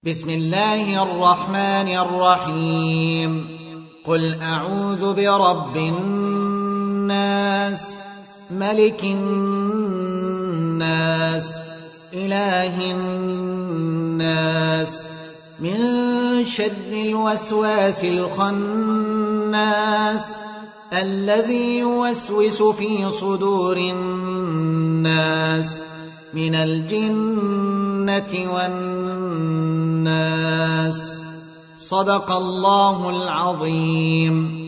بسم الله الرحمن الرحيم قل أعوذ برب الناس ملك الناس إله الناس من شر الوسواس الخناس الذي يوسوس في صدور الناس من الجنة والناس. صدق الله العظيم.